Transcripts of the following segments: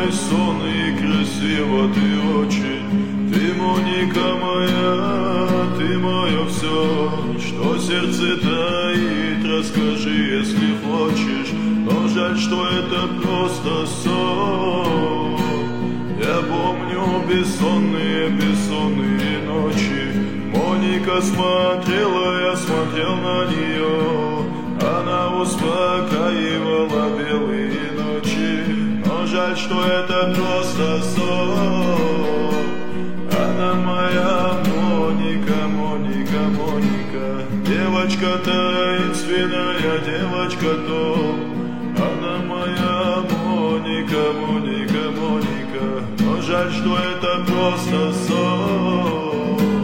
мой сон и красиво ты очень. Ты, Моника моя, ты мое все, что сердце таит, расскажи, если хочешь. Но жаль, что это просто сон. Я помню бессонные ночи. Моника смотрела, я смотрел на нее. Она успокаивала белые ночи. Но жаль, что это просто сон. Она моя Моника, Моника, Моника. Девочка таинственная, девочка то. Она моя Моника, Моника, Моника. Но жаль, что это просто сон.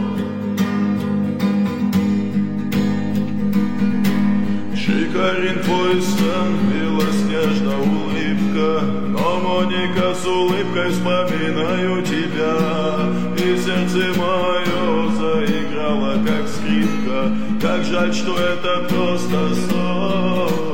Шикарен твой стан, белоснежна улыбка. Но, Моника, с улыбкой вспоминаю тебя. И сердце мое заиграло, как скрипка. Как жаль, что это просто сон.